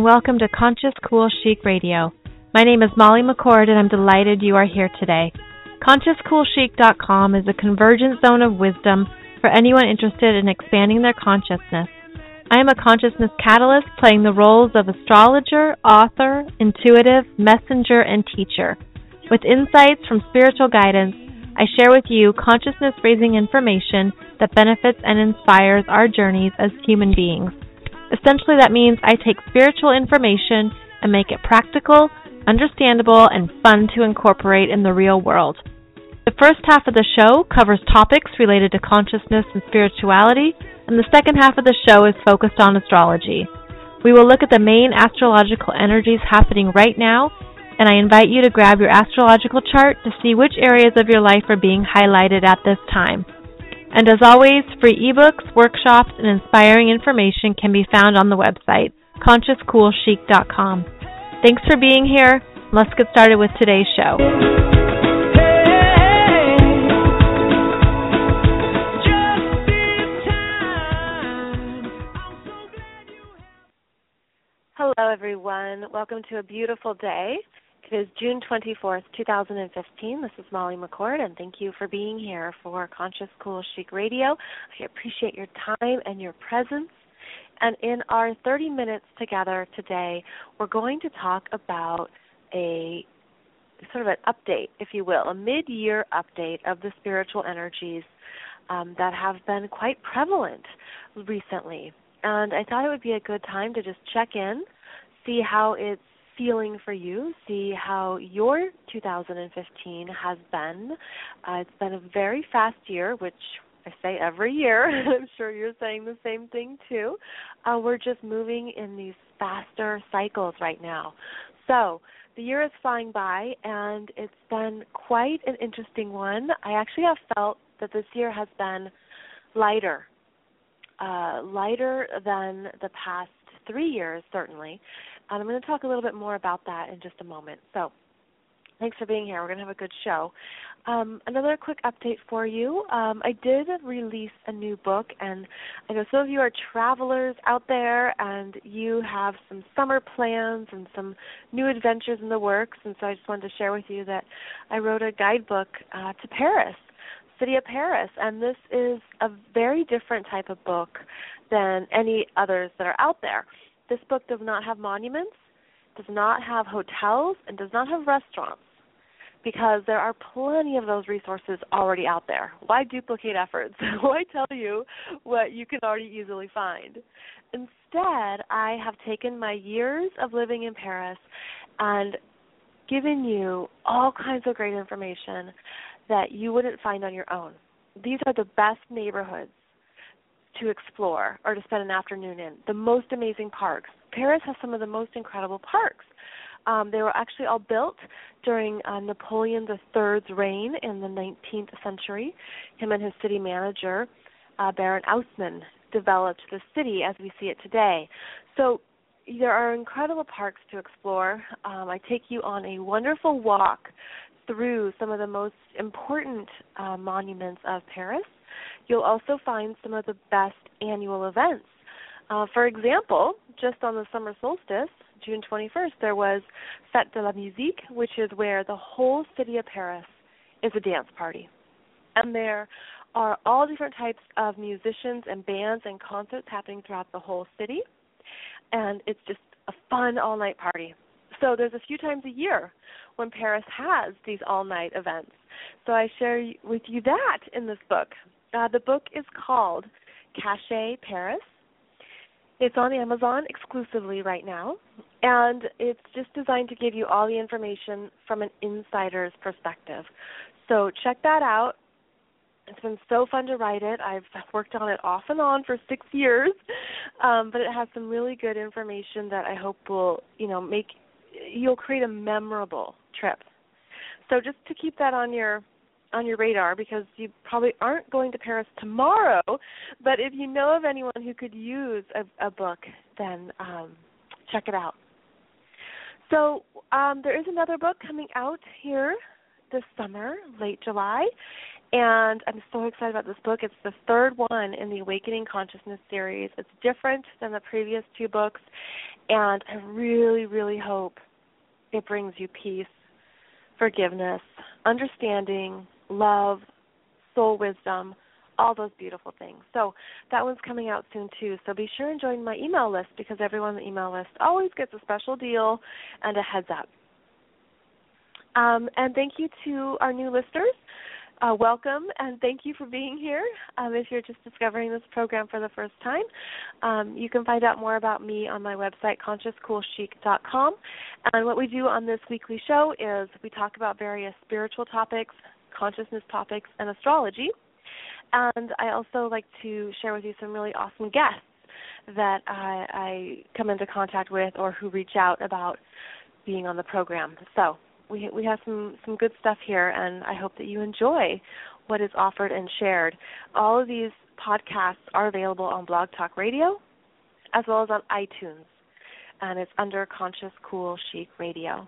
welcome to Conscious Cool Chic Radio. My name is Molly McCord, and I'm delighted you are here today. ConsciousCoolChic.com is a convergent zone of wisdom for anyone interested in expanding their consciousness. I am a consciousness catalyst playing the roles of astrologer, author, intuitive, messenger, and teacher. With insights from spiritual guidance, I share with you consciousness-raising information that benefits and inspires our journeys as human beings. Essentially, that means I take spiritual information and make it practical, understandable, and fun to incorporate in the real world. The first half of the show covers topics related to consciousness and spirituality, and the second half of the show is focused on astrology. We will look at the main astrological energies happening right now, and I invite you to grab your astrological chart to see which areas of your life are being highlighted at this time. And as always, free ebooks, workshops, and inspiring information can be found on the website, ConsciousCoolChic.com. Thanks for being here. Let's get started with today's show. Hello, everyone. Welcome to a beautiful day. It is June 24th, 2015. This is Molly McCord, and thank you for being here for Conscious Cool Chic Radio. I appreciate your time and your presence. And in our 30 minutes together today, we're going to talk about a sort of an update, if you will, a mid-year update of the spiritual energies that have been quite prevalent recently. And I thought it would be a good time to just check in, see how it's feeling for you, see how your 2015 has been. It's been a very fast year, which I say every year. I'm sure you're saying the same thing too. We're just moving in these faster cycles right now. So the year is flying by, and it's been quite an interesting one. I actually have felt that this year has been lighter than the past 3 years, certainly. And I'm going to talk a little bit more about that in just a moment. So thanks for being here. We're going to have a good show. Another quick update for you. I did release a new book, and I know some of you are travelers out there, and you have some summer plans and some new adventures in the works, and so I just wanted to share with you that I wrote a guidebook to Paris, city of Paris, and this is a very different type of book than any others that are out there. This book does not have monuments, does not have hotels, and does not have restaurants, because there are plenty of those resources already out there. Why duplicate efforts? Why tell you what you can already easily find? Instead, I have taken my years of living in Paris and given you all kinds of great information that you wouldn't find on your own. These are the best neighborhoods to explore or to spend an afternoon in, the most amazing parks. Paris has some of the most incredible parks. They were actually all built during Napoleon III's reign in the 19th century. Him and his city manager, Baron Haussmann, developed the city as we see it today. So there are incredible parks to explore. I take you on a wonderful walk through some of the most important monuments of Paris. You'll also find some of the best annual events. For example, just on the summer solstice, June 21st, there was Fête de la Musique, which is where the whole city of Paris is a dance party. And there are all different types of musicians and bands and concerts happening throughout the whole city. And it's just a fun all-night party. So there's a few times a year when Paris has these all-night events. So I share with you that in this book. The book is called Cachet Paris. It's on Amazon exclusively right now, and it's just designed to give you all the information from an insider's perspective. So check that out. It's been so fun to write it. I've worked on it off and on for 6 years, but it has some really good information that I hope will, you'll create a memorable trip. So just to keep that on your radar, because you probably aren't going to Paris tomorrow, but if you know of anyone who could use a book, then check it out. So there is another book coming out here this summer, late July, And I'm so excited about this book. It's the third one in the Awakening Consciousness series. It's different than the previous two books, and I really, really hope it brings you peace, forgiveness, understanding, love, soul wisdom, all those beautiful things. So that one's coming out soon too. So be sure and join my email list, because everyone on the email list always gets a special deal and a heads up. And thank you to our new listeners. Welcome, and thank you for being here. If you're just discovering this program for the first time, you can find out more about me on my website, consciouscoolchic.com. And what we do on this weekly show is we talk about various spiritual topics, consciousness topics, and astrology. And I also like to share with you some really awesome guests that I come into contact with or who reach out about being on the program. So we have some good stuff here, and I hope that you enjoy what is offered and shared. All of these podcasts are available on Blog Talk Radio as well as on iTunes, and it's under Conscious Cool Chic Radio.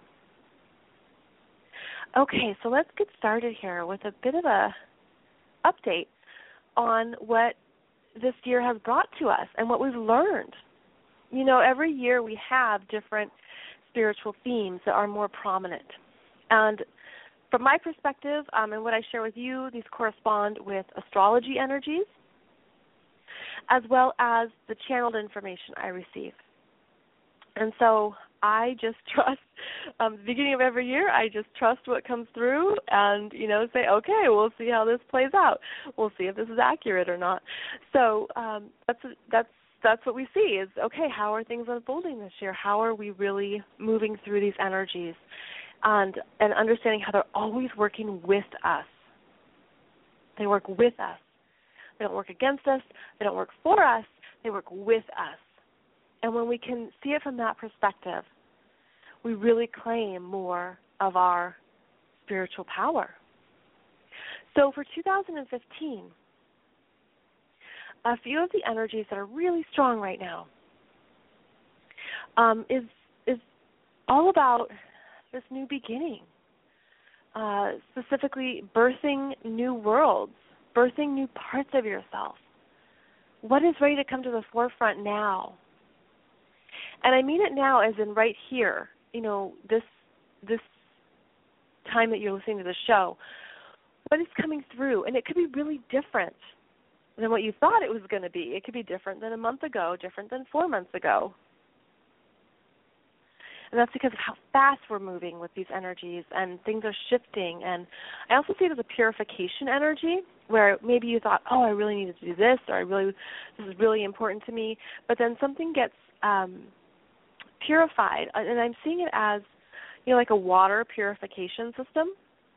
Okay, so let's get started here with a bit of a update on what this year has brought to us and what we've learned. You know, every year we have different spiritual themes that are more prominent. And from my perspective, and what I share with you, these correspond with astrology energies as well as the channeled information I receive. And so I just trust, the beginning of every year, I just trust what comes through and, say, okay, we'll see how this plays out. We'll see if this is accurate or not. So that's what we see is, okay, how are things unfolding this year? How are we really moving through these energies? And understanding how they're always working with us. They work with us. They don't work against us. They don't work for us. They work with us. And when we can see it from that perspective, we really claim more of our spiritual power. So for 2015, a few of the energies that are really strong right now is all about this new beginning, specifically birthing new worlds, birthing new parts of yourself. What is ready to come to the forefront now? And I mean it now as in right here, this time that you're listening to the show. What is coming through? And it could be really different than what you thought it was going to be. It could be different than a month ago, different than 4 months ago. And that's because of how fast we're moving with these energies, and things are shifting. And I also see it as a purification energy, where maybe you thought, oh, I really need to do this, or this is really important to me. But then something gets purified, and I'm seeing it as, like a water purification system.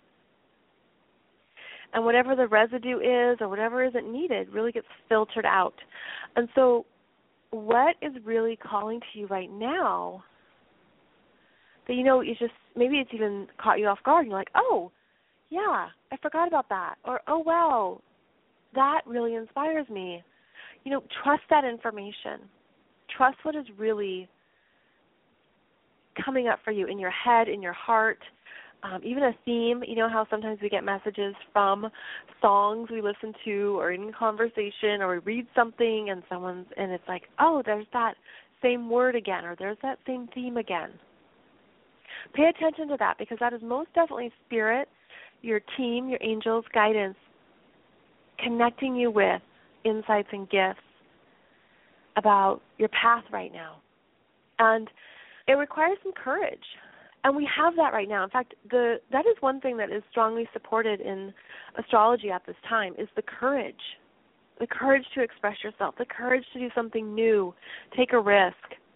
And whatever the residue is or whatever isn't needed really gets filtered out. And so what is really calling to you right now that, you just, maybe it's even caught you off guard. You're like, oh, yeah, I forgot about that. Or, oh, wow, that really inspires me. Trust that information. Trust what is really coming up for you in your head, in your heart, even a theme. You know how sometimes we get messages from songs we listen to or in conversation, or we read something and it's like, oh, there's that same word again, or there's that same theme again. Pay attention to that, because that is most definitely spirit, your team, your angels' guidance, connecting you with insights and gifts about your path right now. And it requires some courage. And we have that right now. In fact, that is one thing that is strongly supported in astrology at this time, is the courage. The courage to express yourself, the courage to do something new, take a risk,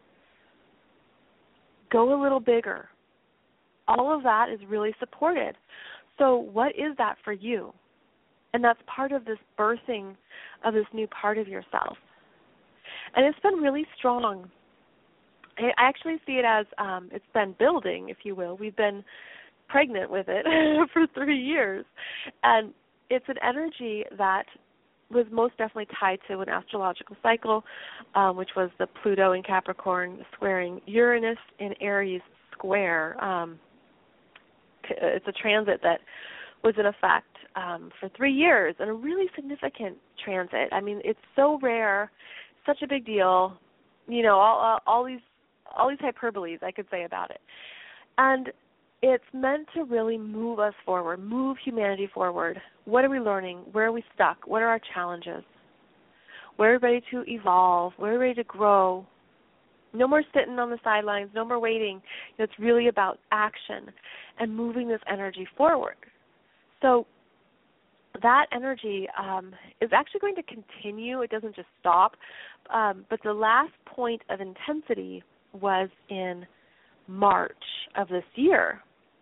go a little bigger. All of that is really supported. So what is that for you? And that's part of this birthing of this new part of yourself. And it's been really strong. I actually see it as it's been building, if you will. We've been pregnant with it for 3 years. And it's an energy that was most definitely tied to an astrological cycle, which was the Pluto in Capricorn squaring Uranus in Aries square. It's a transit that was in effect for 3 years and a really significant transit. I mean, it's so rare, such a big deal. All these hyperboles I could say about it, and it's meant to really move us forward, move humanity forward. What are we learning? Where are we stuck? What are our challenges? Where are we ready to evolve? Where are we ready to grow? No more sitting on the sidelines, no more waiting. It's really about action and moving this energy forward. So that energy is actually going to continue. It doesn't just stop. But the last point of intensity was in March of this year.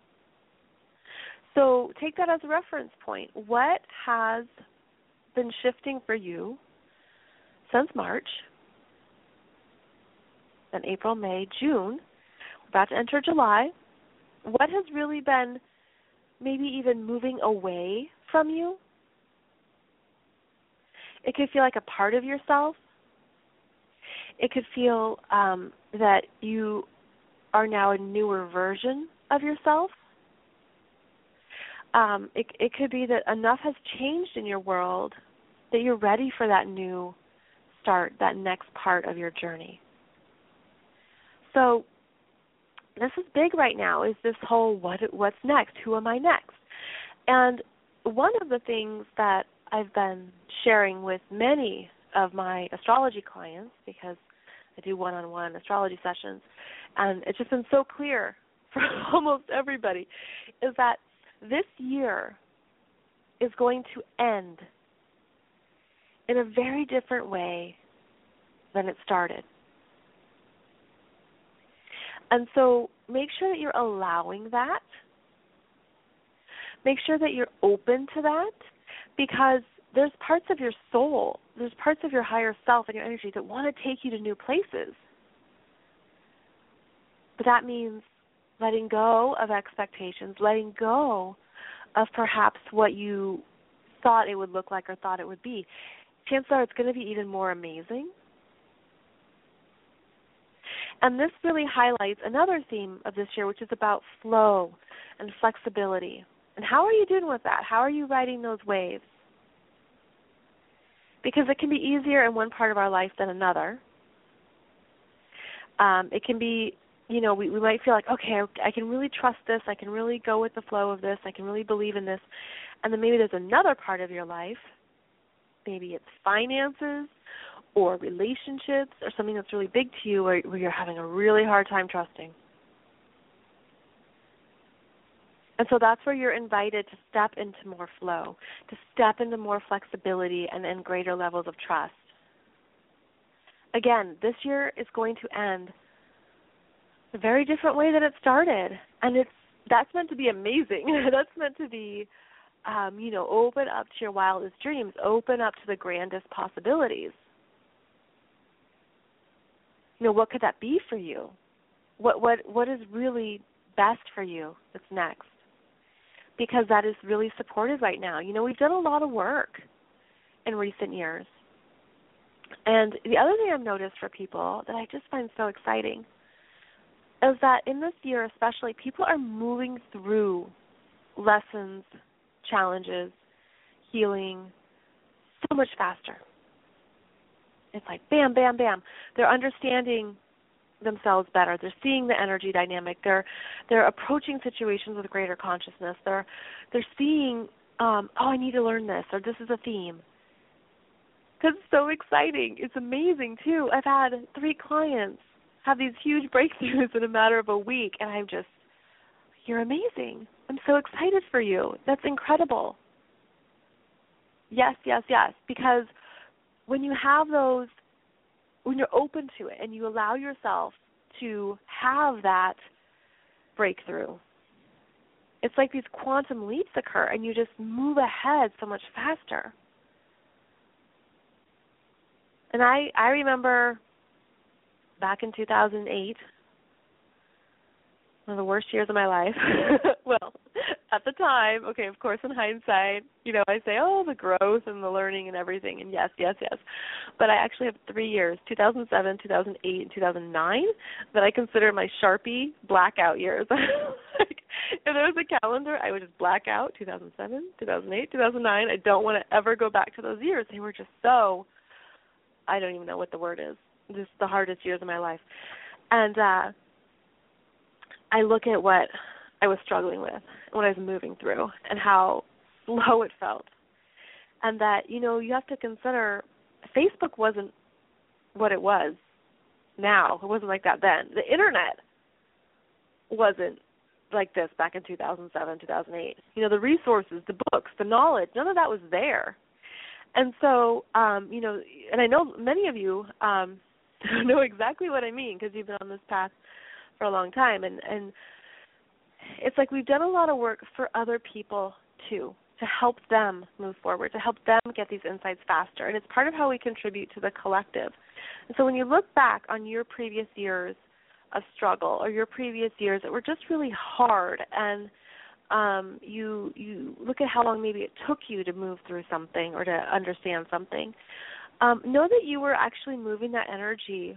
So take that as a reference point. What has been shifting for you since March? Then April, May, June. We're about to enter July. What has really been maybe even moving away from you? It could feel like a part of yourself. It could feel that you are now a newer version of yourself. It could be that enough has changed in your world that you're ready for that new start, that next part of your journey. So this is big right now, is this whole what's next? Who am I next? And one of the things that I've been sharing with many of my astrology clients, because I do one-on-one astrology sessions, and it's just been so clear for almost everybody, is that this year is going to end in a very different way than it started. And so make sure that you're allowing that. Make sure that you're open to that, because there's parts of your soul, there's parts of your higher self and your energy that want to take you to new places. But that means letting go of expectations, letting go of perhaps what you thought it would look like or thought it would be. Chances are it's going to be even more amazing. And this really highlights another theme of this year, which is about flow and flexibility. And how are you doing with that? How are you riding those waves? Because it can be easier in one part of our life than another. It can be, we might feel like, okay, I can really trust this. I can really go with the flow of this. I can really believe in this. And then maybe there's another part of your life, maybe it's finances or relationships or something that's really big to you where you're having a really hard time trusting. And so that's where you're invited to step into more flow, to step into more flexibility and greater levels of trust. Again, this year is going to end a very different way than it started. And that's meant to be amazing. That's meant to be, open up to your wildest dreams, open up to the grandest possibilities. What could that be for you? What is really best for you that's next? Because that is really supported right now. We've done a lot of work in recent years. And the other thing I've noticed for people that I just find so exciting is that in this year especially, people are moving through lessons, challenges, healing so much faster. It's like bam, bam, bam. They're understanding themselves better. They're seeing the energy dynamic. They're approaching situations with greater consciousness. They're seeing, I need to learn this, or this is a theme. It's so exciting. It's amazing, too. I've had 3 clients have these huge breakthroughs in a matter of a week, and you're amazing. I'm so excited for you. That's incredible. Yes, yes, yes, because when you have those, when you're open to it and you allow yourself to have that breakthrough, it's like these quantum leaps occur and you just move ahead so much faster. And I remember back in 2008, one of the worst years of my life. Well, at the time, okay, of course, in hindsight, I say, the growth and the learning and everything, and yes, yes, yes. But I actually have 3 years, 2007, 2008, and 2009, that I consider my Sharpie blackout years. If there was a calendar, I would just black out 2007, 2008, 2009. I don't want to ever go back to those years. They were just so, I don't even know what the word is, just the hardest years of my life. And I look at what I was struggling with, what I was moving through, and how slow it felt. And that, you have to consider Facebook wasn't what it was now. It wasn't like that then. The Internet wasn't like this back in 2007, 2008. The resources, the books, the knowledge, none of that was there. And so, and I know many of you know exactly what I mean because you've been on this path for a long time. And it's like we've done a lot of work for other people, too, to help them move forward, to help them get these insights faster. And it's part of how we contribute to the collective. And so when you look back on your previous years of struggle or your previous years that were just really hard, and you look at how long maybe it took you to move through something or to understand something, know that you were actually moving that energy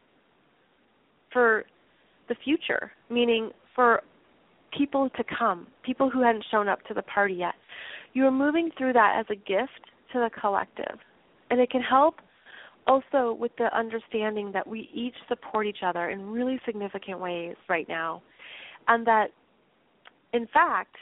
for the future, meaning for people to come, people who hadn't shown up to the party yet. You are moving through that as a gift to the collective. And it can help also with the understanding that we each support each other in really significant ways right now. And that, in fact,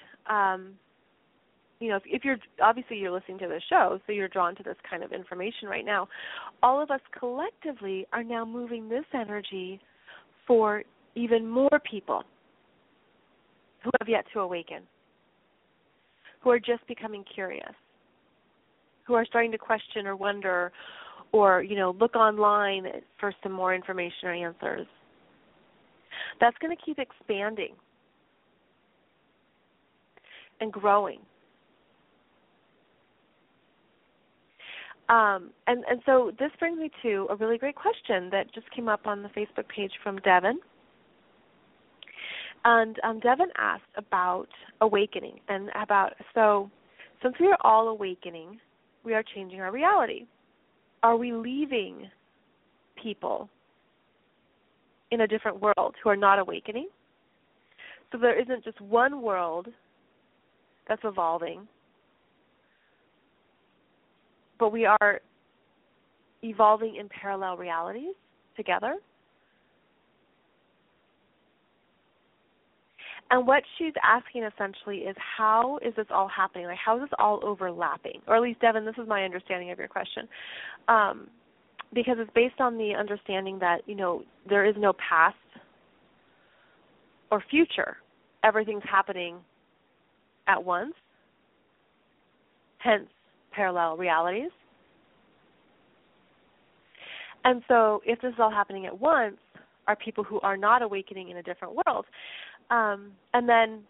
if you're, obviously you're listening to this show, so you're drawn to this kind of information right now, all of us collectively are now moving this energy for even more people who have yet to awaken, who are just becoming curious, who are starting to question or wonder or, look online for some more information or answers. That's going to keep expanding and growing. And so this brings me to a really great question that just came up on the Facebook page from Devin. And Devin asked about awakening and so since we are all awakening, we are changing our reality. Are we leaving people in a different world who are not awakening? So there isn't just one world that's evolving, but we are evolving in parallel realities together. And what she's asking essentially is, how is this all happening? Like, how is this all overlapping? Or at least, Devin, this is my understanding of your question. Because it's based on the understanding that, there is no past or future. Everything's happening at once, hence parallel realities. And so if this is all happening at once, are people who are not awakening in a different world. And then,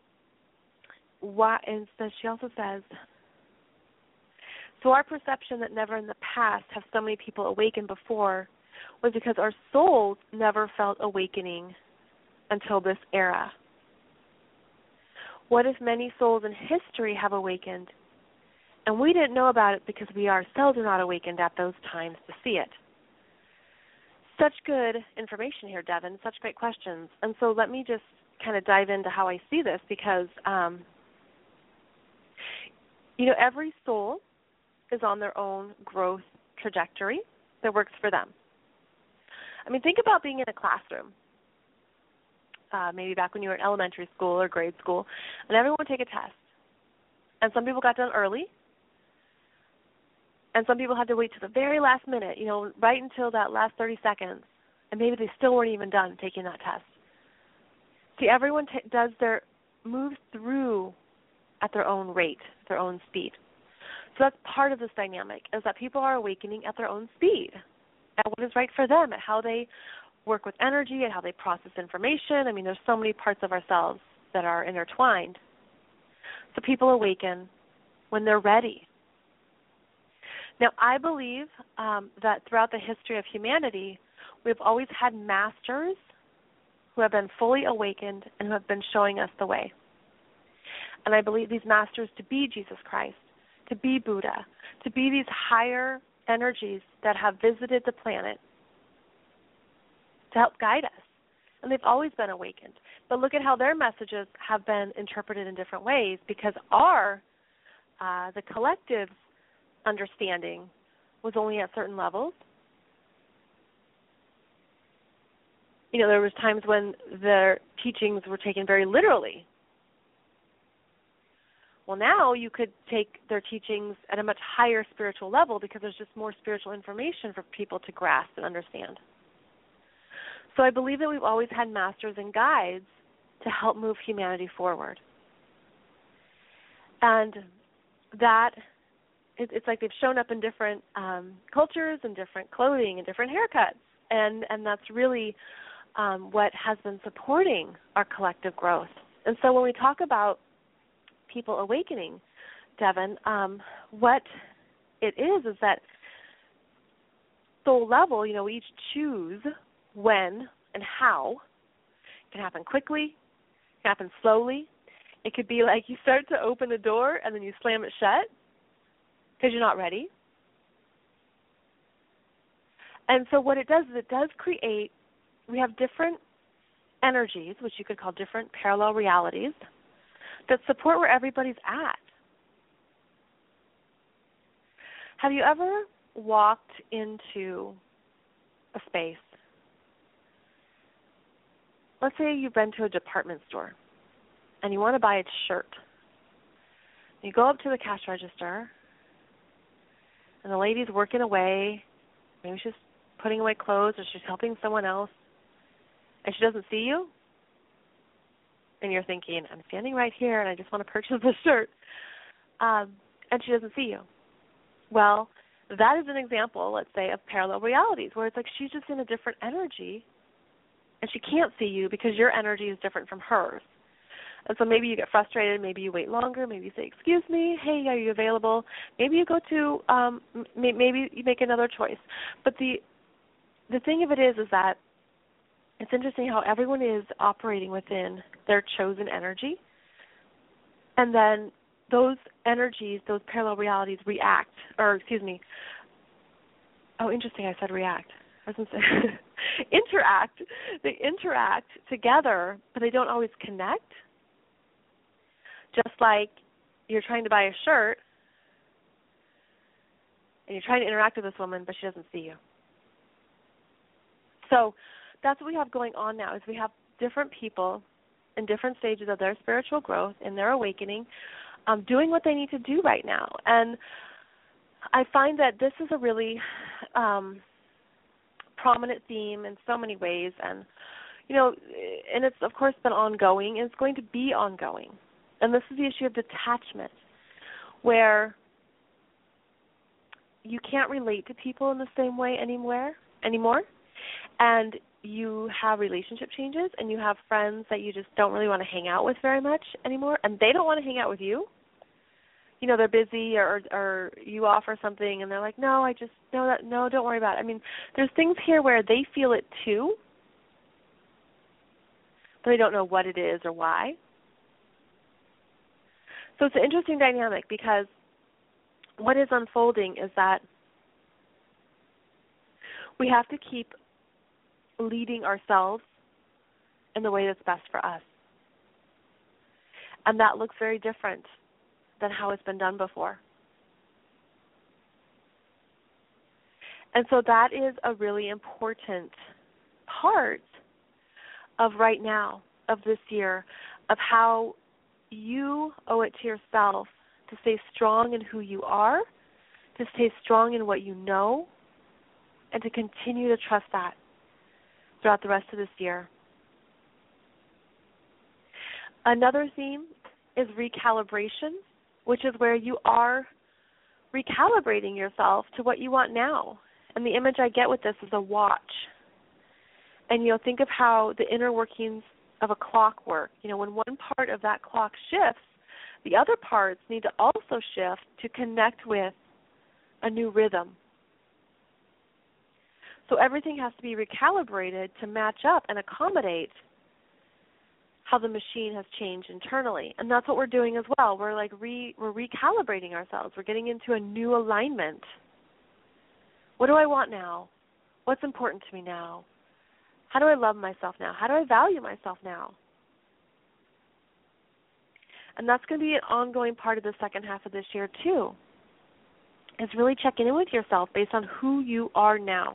and so she also says, so our perception that never in the past have so many people awakened before was because our souls never felt awakening until this era. What if many souls in history have awakened, and we didn't know about it because we ourselves are not awakened at those times to see it? Such good information here, Devin, such great questions. And so let me just kind of dive into how I see this because, every soul is on their own growth trajectory that works for them. I mean, think about being in a classroom, maybe back when you were in elementary school or grade school, and everyone would take a test. And some people got done early, and some people had to wait to the very last minute, right until that last 30 seconds, and maybe they still weren't even done taking that test. See, everyone moves through at their own rate, their own speed. So that's part of this dynamic, is that people are awakening at their own speed, at what is right for them, at how they work with energy, at how they process information. I mean, there's so many parts of ourselves that are intertwined. So people awaken when they're ready. Now, I believe that throughout the history of humanity, we've always had masters who have been fully awakened and who have been showing us the way. And I believe these masters to be Jesus Christ, to be Buddha, to be these higher energies that have visited the planet to help guide us. And they've always been awakened. But look at how their messages have been interpreted in different ways, because the collective understanding was only at certain levels. There was times when their teachings were taken very literally. Well, now you could take their teachings at a much higher spiritual level because there's just more spiritual information for people to grasp and understand. So I believe that we've always had masters and guides to help move humanity forward. And that, it's like they've shown up in different cultures and different clothing and different haircuts. And that's really what has been supporting our collective growth. And so when we talk about people awakening, Devin, what it is that soul level, we each choose when and how. It can happen quickly, it can happen slowly. It could be like you start to open a door and then you slam it shut because you're not ready. And so what it does is it does create, we have different energies, which you could call different parallel realities, that support where everybody's at. Have you ever walked into a space? Let's say you've been to a department store and you want to buy a shirt. You go up to the cash register and the lady's working away. Maybe she's putting away clothes or she's helping someone else, and she doesn't see you. And you're thinking, I'm standing right here and I just want to purchase this shirt. And she doesn't see you. Well, that is an example, let's say, of parallel realities, where it's like she's just in a different energy and she can't see you because your energy is different from hers. And so maybe you get frustrated, maybe you wait longer, maybe you say, excuse me, hey, are you available? Maybe you go to, maybe you make another choice. But the thing of it is that it's interesting how everyone is operating within their chosen energy. And then those energies, those parallel realities react, interesting, I said react. I was going to say interact. They interact together, but they don't always connect. Just like you're trying to buy a shirt and you're trying to interact with this woman, but she doesn't see you. So that's what we have going on now, is we have different people in different stages of their spiritual growth, in their awakening, doing what they need to do right now. And I find that this is a really prominent theme in so many ways. And, and it's, of course, been ongoing, and it's going to be ongoing. And this is the issue of detachment, where you can't relate to people in the same way anymore. And you have relationship changes, and you have friends that you just don't really want to hang out with very much anymore, and they don't want to hang out with you. They're busy, or you offer something, and they're like, no, don't worry about it. I mean, there's things here where they feel it too, but they don't know what it is or why. So it's an interesting dynamic, because what is unfolding is that we have to keep leading ourselves in the way that's best for us. And that looks very different than how it's been done before. And so that is a really important part of right now, of this year, of how you owe it to yourself to stay strong in who you are, to stay strong in what you know, and to continue to trust that throughout the rest of this year. Another theme is recalibration, which is where you are recalibrating yourself to what you want now. And the image I get with this is a watch. And think of how the inner workings of a clock work. When one part of that clock shifts, the other parts need to also shift to connect with a new rhythm. So everything has to be recalibrated to match up and accommodate how the machine has changed internally. And that's what we're doing as well. We're we're recalibrating ourselves. We're getting into a new alignment. What do I want now? What's important to me now? How do I love myself now? How do I value myself now? And that's going to be an ongoing part of the second half of this year too, is really checking in with yourself based on who you are now.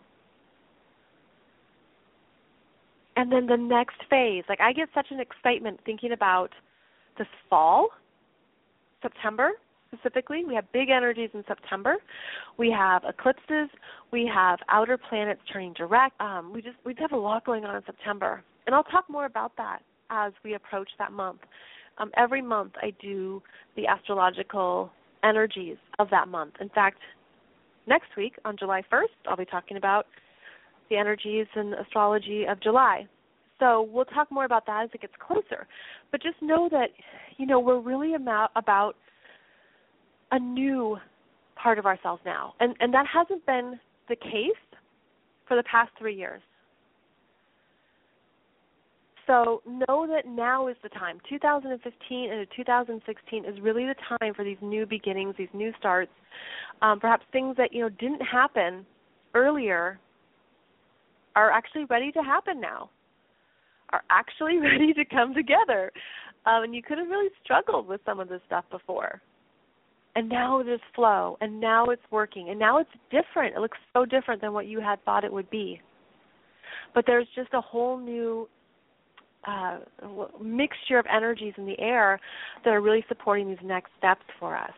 And then the next phase, like I get such an excitement thinking about this fall, September specifically. We have big energies in September. We have eclipses. We have outer planets turning direct. We just have a lot going on in September. And I'll talk more about that as we approach that month. Every month I do the astrological energies of that month. In fact, next week on July 1st, I'll be talking about the energies and astrology of July. So we'll talk more about that as it gets closer. But just know that, we're really about a new part of ourselves now. And that hasn't been the case for the past 3 years. So know that now is the time. 2015 and 2016 is really the time for these new beginnings, these new starts. Perhaps things that, didn't happen earlier are actually ready to happen now, are actually ready to come together. And you could have really struggled with some of this stuff before. And now there's flow, and now it's working, and now it's different. It looks so different than what you had thought it would be. But there's just a whole new mixture of energies in the air that are really supporting these next steps for us.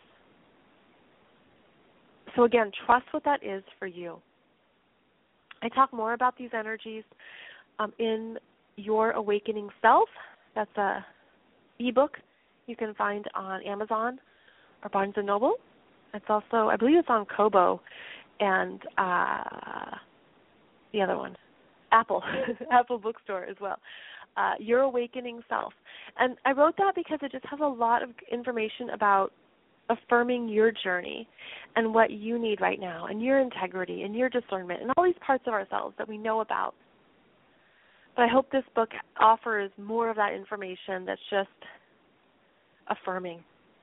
So again, trust what that is for you. I talk more about these energies in Your Awakening Self. That's a ebook you can find on Amazon or Barnes & Noble. It's also, I believe it's on Kobo and the other one, Apple, Apple Bookstore as well. Your Awakening Self. And I wrote that because it just has a lot of information about affirming your journey and what you need right now and your integrity and your discernment and all these parts of ourselves that we know about. But I hope this book offers more of that information that's just affirming.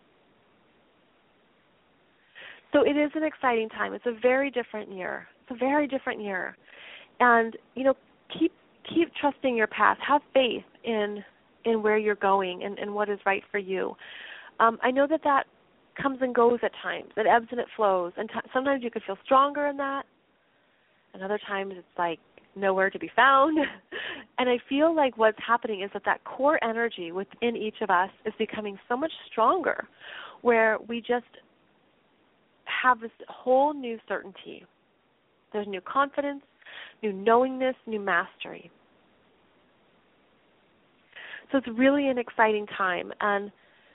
So it is an exciting time. It's a very different year. It's a very different year. And, keep trusting your path. Have faith in where you're going and what is right for you. I know that comes and goes at times. It ebbs and it flows. And sometimes you could feel stronger in that. And other times it's like nowhere to be found. And I feel like what's happening is that core energy within each of us is becoming so much stronger, where we just have this whole new certainty. There's new confidence, new knowingness, new mastery. So it's really an exciting time. And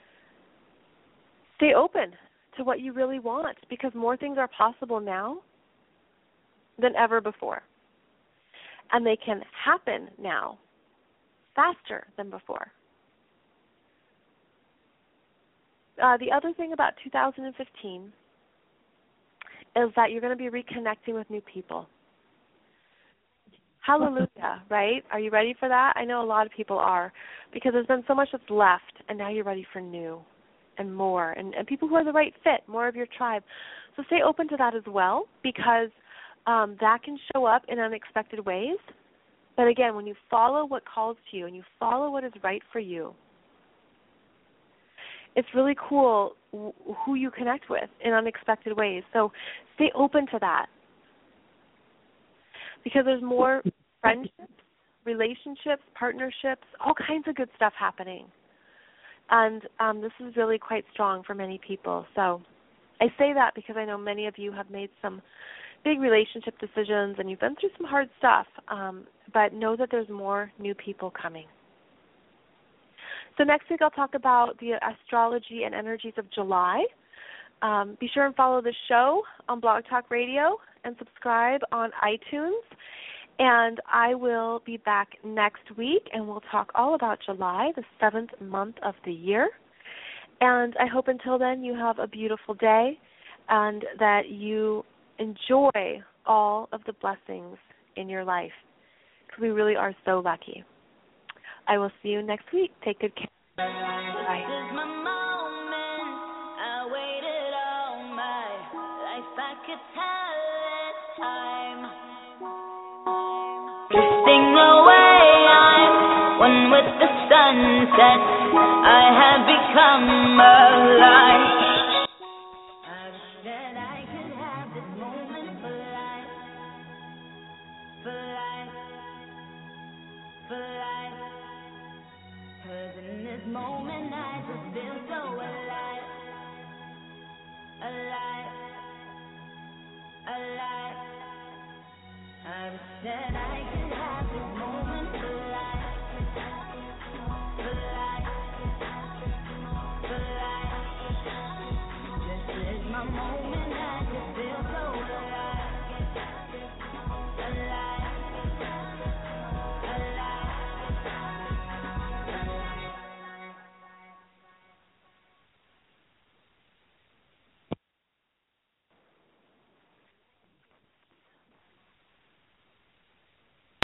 stay open to what you really want, because more things are possible now than ever before. And they can happen now faster than before. The other thing about 2015 is that you're going to be reconnecting with new people. Hallelujah, right? Are you ready for that? I know a lot of people are, because there's been so much that's left, and now you're ready for new and more, and people who are the right fit, more of your tribe. So stay open to that as well, because that can show up in unexpected ways. But again, when you follow what calls to you and you follow what is right for you, it's really cool who you connect with in unexpected ways. So stay open to that, because there's more friendships, relationships, partnerships, all kinds of good stuff happening. And this is really quite strong for many people. So I say that because I know many of you have made some big relationship decisions and you've been through some hard stuff, but know that there's more new people coming. So next week I'll talk about the astrology and energies of July. Be sure and follow the show on Blog Talk Radio and subscribe on iTunes. And I will be back next week, and we'll talk all about July, the 7th month of the year. And I hope until then you have a beautiful day and that you enjoy all of the blessings in your life, because we really are so lucky. I will see you next week. Take good care. Bye. Drifting away, I'm one with the sunset. I have become in this moment I just feel so alive, alive, alive. I wish that I could have this moment alive.